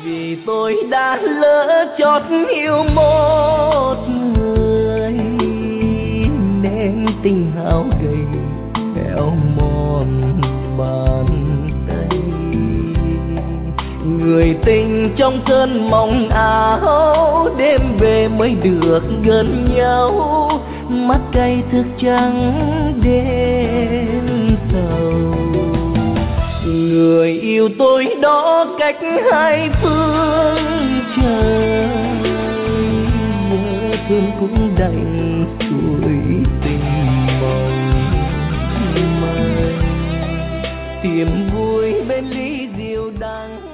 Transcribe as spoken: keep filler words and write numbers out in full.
Vì tôi đã lỡ chót yêu một người nên tình hao gầy theo mòn bàn tay. Người tình trong cơn mộng áo, đêm về mới được gần nhau, mắt cay thức trắng đêm sầu. Người yêu tôi đó cách hai phương trời, nhớ thương cũng đành tuổi tình mong manh. Tìm vui bên ly rượu đắng